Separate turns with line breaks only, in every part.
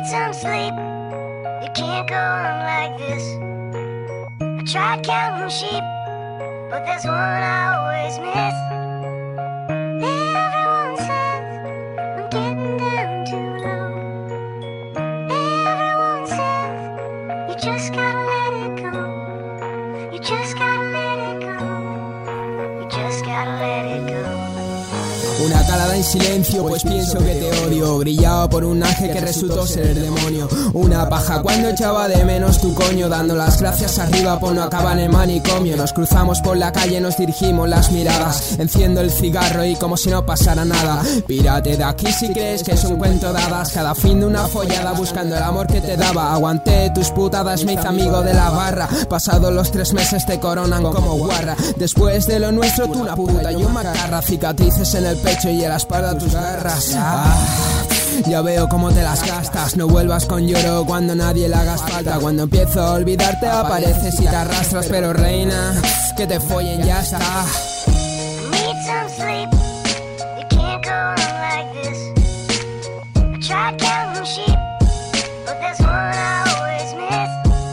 Need some sleep. You can't go on like this. I tried counting sheep, but there's one I always miss. Everyone says I'm getting down too low. Everyone says you just gotta let it go. You just gotta let it go. You just gotta let it go.
Una calada en silencio, pues pienso que te odio. Grillado por un ángel que resultó ser el demonio. Una paja cuando echaba de menos tu coño. Dando las gracias arriba por no acabar en el manicomio. Nos cruzamos por la calle, nos dirigimos las miradas. Enciendo el cigarro y como si no pasara nada. Pírate de aquí si crees que es un cuento de hadas. Cada fin de una follada buscando el amor que te daba. Aguanté tus putadas, me hice amigo de la barra. Pasados los 3 meses te coronan como guarra. Después de lo nuestro tú una puta, yo macarra. Cicatrices en el pecho y en la espalda tus garras. Ya veo cómo te las gastas. No vuelvas con lloro cuando nadie le hagas falta. Cuando empiezo a olvidarte apareces y te arrastras. Pero reina, que te follen ya está.
Need some sleep. You can't go on like this. I tried counting sheep, but there's one I always miss.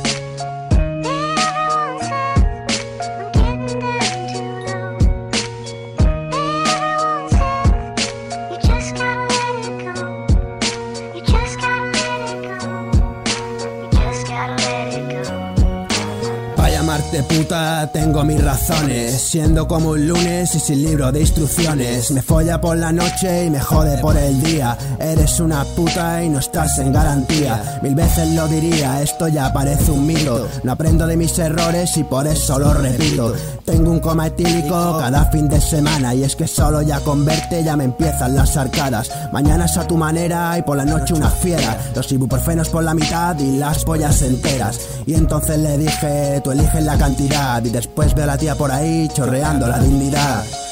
Everyone says I'm getting down too low. Everyone says you just gotta let it go. You just gotta let it go. You just gotta let it go.
Pa' llamarte puta tengo mis razones. Siendo como un lunes y sin libro de instrucciones. Me folla por la noche y me jode por el día. Eres una puta y no estás en garantía. 1000 veces lo diría, esto ya parece un mito. No aprendo de mis errores y por eso lo repito. Tengo un coma etílico cada fin de semana. Y es que solo ya con verte ya me empiezan las arcadas. Mañana es a tu manera y por la noche una fiera. Los ibuprofenos por la mitad y las pollas enteras. Y entonces le dije, tú eliges la cantidad. Y después veo a la tía por ahí chorreando la dignidad.